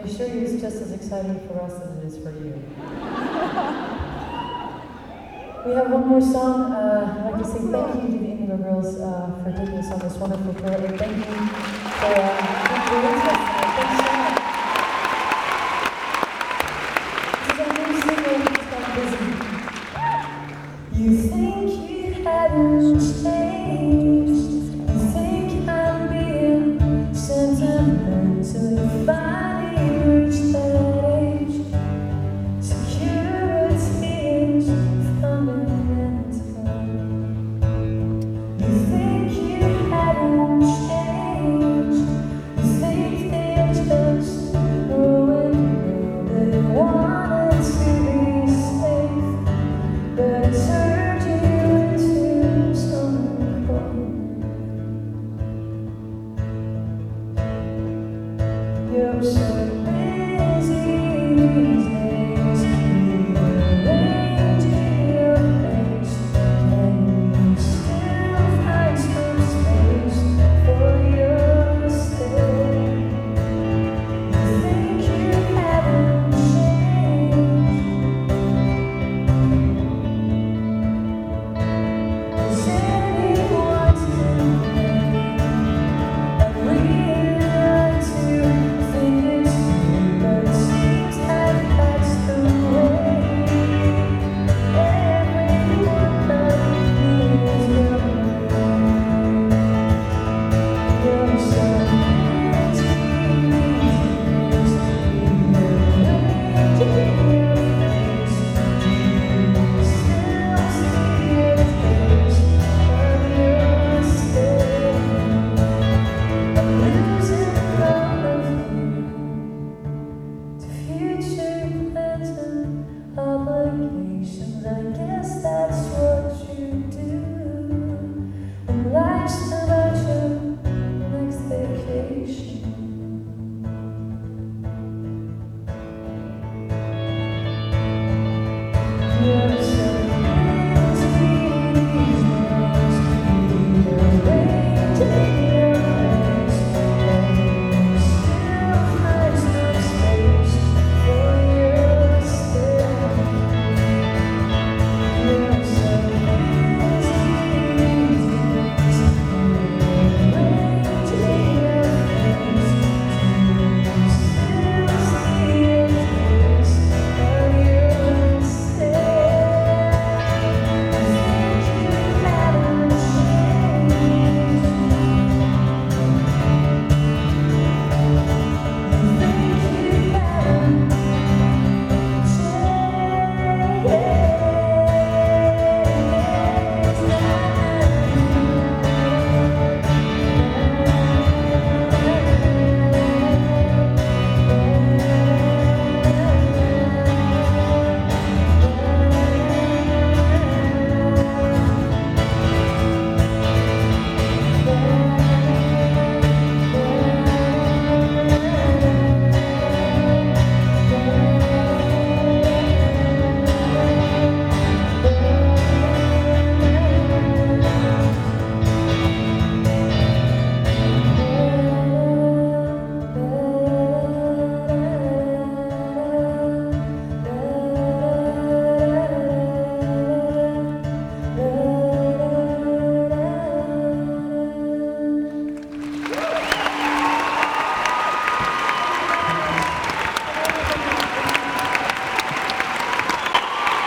assure you it's just as exciting for us as it is for you. We have one more song. I'd like to say thank you to the Indigo Girls for taking us on this wonderful tour, and thank you for your interest.